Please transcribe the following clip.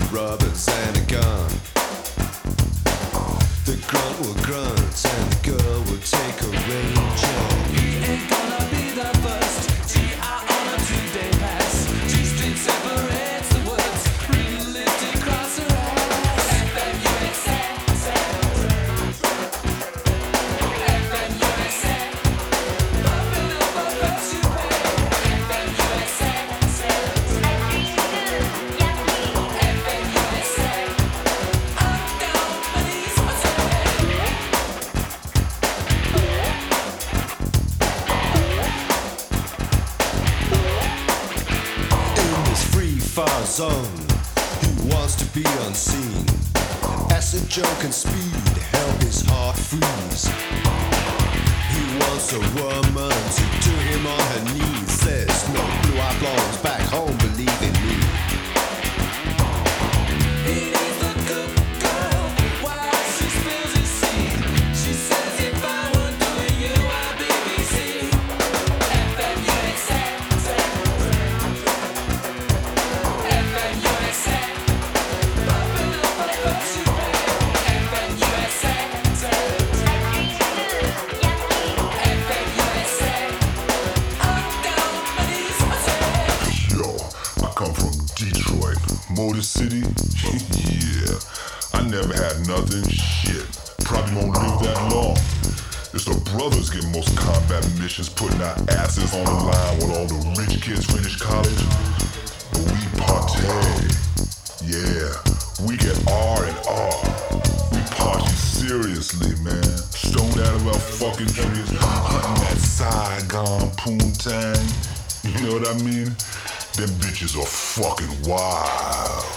rubbers and a gun. The grunt will grunt and the girl will take a ranger. He ain't gonna be the first GI on a 2-day pass. 2 streets separates the woods, realistic cross her ass. FMUSA, FMUSA, bumping up our first you pay. FMUSA, FMUSA, I'm down, please, what's up? In this free fire zone, he wants to be unseen. Acid joke and speed help his heart freeze. He wants a woman to do him on her knees. There's no blue-eyed blondes back home, believe in me. He needs the good girl while she spills his seed. She says if I were doing you, I'd BBC. FMUSA, FMUSA, bumping up our first you pay. FMUSA, FMUSA, I'm down, please, what's up? Yo, I come from Detroit, Motor City. Yeah, I never had nothing. Shit, probably won't live that long. It's the brothers get most combat missions, putting our asses on the line when all the rich kids finish college. But we partay. Yeah, we get R&R. We party seriously, man. Stoned out of our fucking trees, hunting that Saigon poontang. You know what I mean? Them bitches are fucking wild.